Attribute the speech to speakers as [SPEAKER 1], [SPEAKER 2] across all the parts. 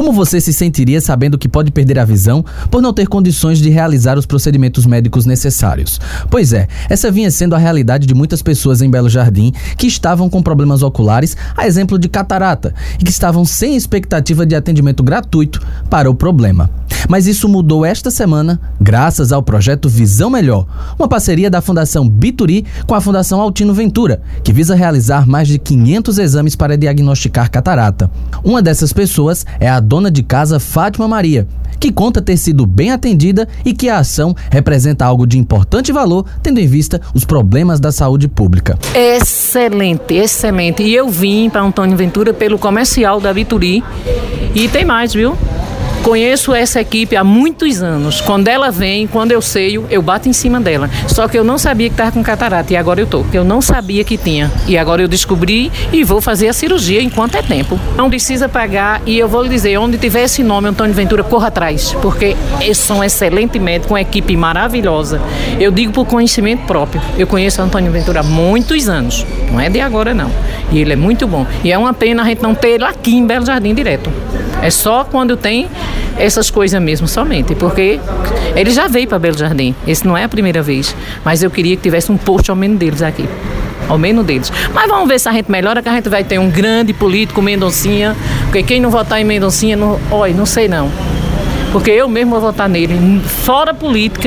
[SPEAKER 1] Como você se sentiria sabendo que pode perder a visão por não ter condições de realizar os procedimentos médicos necessários? Pois é, essa vinha sendo a realidade de muitas pessoas em Belo Jardim que estavam com problemas oculares, a exemplo de catarata, e que estavam sem expectativa de atendimento gratuito para o problema. Mas isso mudou esta semana, graças ao projeto Visão Melhor, uma parceria da Fundação Bituri com a Fundação Altino Ventura, que visa realizar mais de 500 exames para diagnosticar catarata. Uma dessas pessoas é a dona de casa Fátima Maria, que conta ter sido bem atendida e que a ação representa algo de importante valor, tendo em vista os problemas da saúde pública.
[SPEAKER 2] Excelente, excelente. E eu vim para Antônio Ventura pelo comercial da Bituri e tem mais, viu? Conheço essa equipe há muitos anos. Quando ela vem, quando eu sei, eu bato em cima dela. Só que eu não sabia que estava com catarata e agora eu tô. Eu não sabia que tinha. E agora eu descobri e vou fazer a cirurgia enquanto é tempo. Não precisa pagar e eu vou lhe dizer, onde tiver esse nome, Antônio Ventura, corra atrás. Porque eles são um excelente médico, uma equipe maravilhosa. Eu digo por conhecimento próprio. Eu conheço o Antônio Ventura há muitos anos. Não é de agora, não. E ele é muito bom. E é uma pena a gente não ter ele aqui em Belo Jardim direto. É só quando tem essas coisas mesmo, somente, porque ele já veio para Belo Jardim, esse não é a primeira vez, mas eu queria que tivesse um posto ao menos deles aqui, ao menos deles. Mas vamos ver se a gente melhora, que a gente vai ter um grande político, Mendoncinha, porque quem não votar em Mendoncinha, não sei não, porque eu mesmo vou votar nele. Fora política,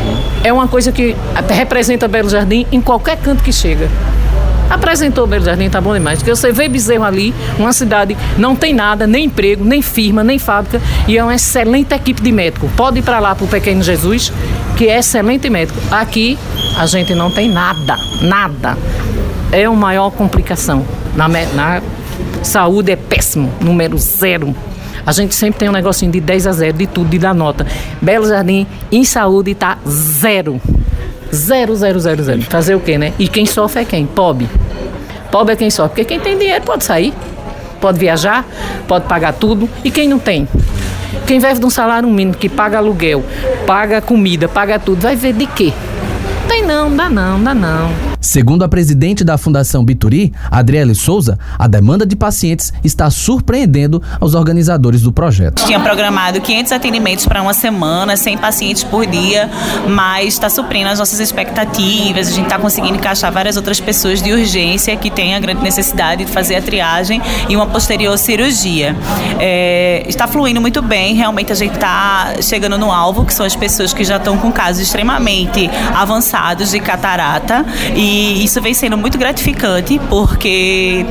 [SPEAKER 2] é uma coisa que representa Belo Jardim em qualquer canto que chega. Apresentou o Belo Jardim, tá bom demais. Porque você vê Bezerro ali, uma cidade, não tem nada, nem emprego, nem firma, nem fábrica, e é uma excelente equipe de médico. Pode ir para lá pro Pequeno Jesus, que é excelente médico. Aqui a gente não tem nada, nada. É uma maior complicação. Na saúde é péssimo, número 0. A gente sempre tem um negocinho de 10-0, de tudo, de dar nota. Belo Jardim, em saúde, tá 0. 0. Fazer o quê, né? E quem sofre é quem? Pobre. Pobre é quem sofre. Porque quem tem dinheiro pode sair, pode viajar, pode pagar tudo. E quem não tem? Quem vive de um salário mínimo, que paga aluguel, paga comida, paga tudo, vai ver de quê? Tem não, dá não.
[SPEAKER 1] Segundo a presidente da Fundação Bituri, Adriele Souza, a demanda de pacientes está surpreendendo os organizadores do projeto.
[SPEAKER 3] Tinha programado 500 atendimentos para uma semana, 100 pacientes por dia, mas está suprindo as nossas expectativas. A gente está conseguindo encaixar várias outras pessoas de urgência que têm a grande necessidade de fazer a triagem e uma posterior cirurgia. Está fluindo muito bem, realmente a gente está chegando no alvo, que são as pessoas que já estão com casos extremamente avançados de catarata, e isso vem sendo muito gratificante, porque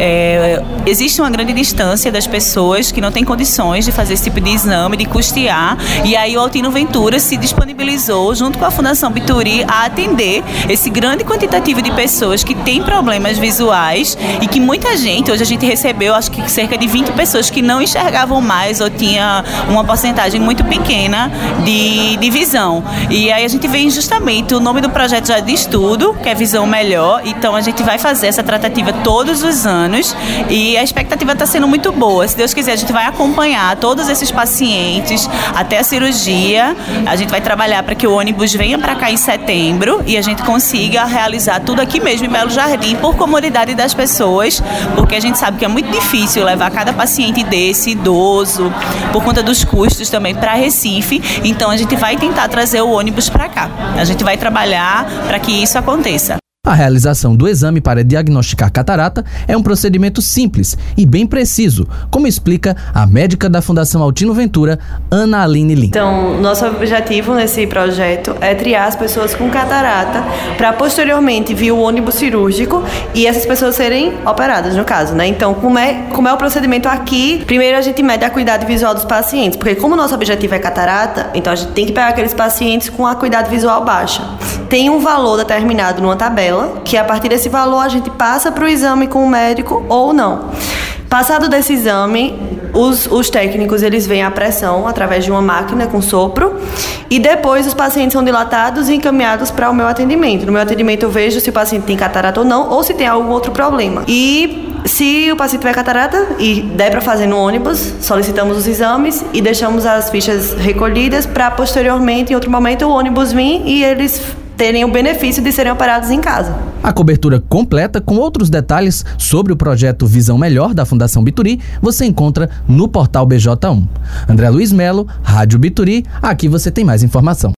[SPEAKER 3] existe uma grande distância das pessoas que não têm condições de fazer esse tipo de exame, de custear, e aí o Altino Ventura se disponibilizou, junto com a Fundação Bituri, a atender esse grande quantitativo de pessoas que têm problemas visuais e que muita gente, hoje a gente recebeu, acho que cerca de 20 pessoas que não enxergavam mais ou tinha uma porcentagem muito pequena de visão. E aí a gente vem justamente, o nome do projeto já diz tudo, que é Visão Melhor, então a gente vai fazer essa tratativa todos os anos e a expectativa está sendo muito boa. Se Deus quiser, a gente vai acompanhar todos esses pacientes até a cirurgia. A gente vai trabalhar para que o ônibus venha para cá em setembro e a gente consiga realizar tudo aqui mesmo em Belo Jardim, por comodidade das pessoas, porque a gente sabe que é muito difícil levar cada paciente desse, idoso, por conta dos custos também, para Recife. Então a gente vai tentar trazer o ônibus para cá. A gente vai trabalhar para que isso aconteça.
[SPEAKER 1] A realização do exame para diagnosticar catarata é um procedimento simples e bem preciso, como explica a médica da Fundação Altino Ventura, Ana Aline Lin.
[SPEAKER 4] Então, nosso objetivo nesse projeto é triar as pessoas com catarata para posteriormente vir o ônibus cirúrgico e essas pessoas serem operadas, no caso, né? Então, como é o procedimento aqui? Primeiro a gente mede a acuidade visual dos pacientes, porque como o nosso objetivo é catarata, então a gente tem que pegar aqueles pacientes com a acuidade visual baixa. Tem um valor determinado numa tabela, que a partir desse valor a gente passa para o exame com o médico ou não. Passado desse exame, os técnicos eles veem a pressão através de uma máquina com sopro e depois os pacientes são dilatados e encaminhados para o meu atendimento. No meu atendimento eu vejo se o paciente tem catarata ou não, ou se tem algum outro problema. E se o paciente tiver catarata e der para fazer no ônibus, solicitamos os exames e deixamos as fichas recolhidas para posteriormente, em outro momento, o ônibus vir e eles terem o benefício de serem operados em casa.
[SPEAKER 1] A cobertura completa com outros detalhes sobre o projeto Visão Melhor da Fundação Bituri você encontra no portal BJ1. André Luiz Melo, Rádio Bituri, aqui você tem mais informação.